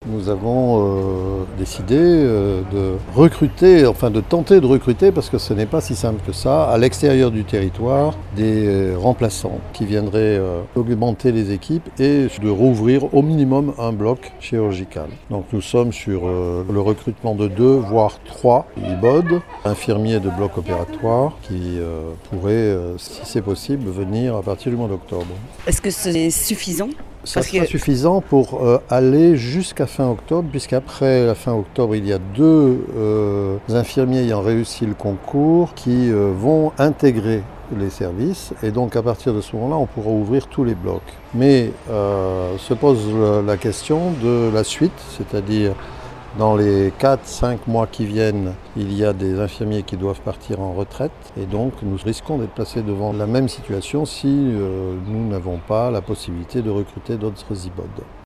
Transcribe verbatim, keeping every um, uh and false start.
nous avons euh, décidé euh, de recruter, enfin de tenter de recruter, parce que ce n'est pas si simple que ça, à l'extérieur du territoire, des euh, remplaçants qui viendraient euh, augmenter les équipes et de rouvrir au minimum un bloc chirurgical. Donc nous sommes sur euh, le recrutement de deux, voire trois I B O D, infirmiers de bloc opératoire, qui euh, pourraient, euh, si c'est possible, venir à partir du mois d'octobre. Est-ce que c'est suffisant ? Ça Parce sera que... suffisant pour euh, aller jusqu'à fin octobre, puisqu'après la fin octobre, il y a deux euh, infirmiers ayant réussi le concours qui euh, vont intégrer les services, et donc à partir de ce moment-là, on pourra ouvrir tous les blocs. Mais euh, se pose la question de la suite, c'est-à-dire dans les quatre cinq mois qui viennent, il y a des infirmiers qui doivent partir en retraite, et donc nous risquons d'être placés devant la même situation si euh, nous n'avons pas la possibilité de recruter d'autres I B O D.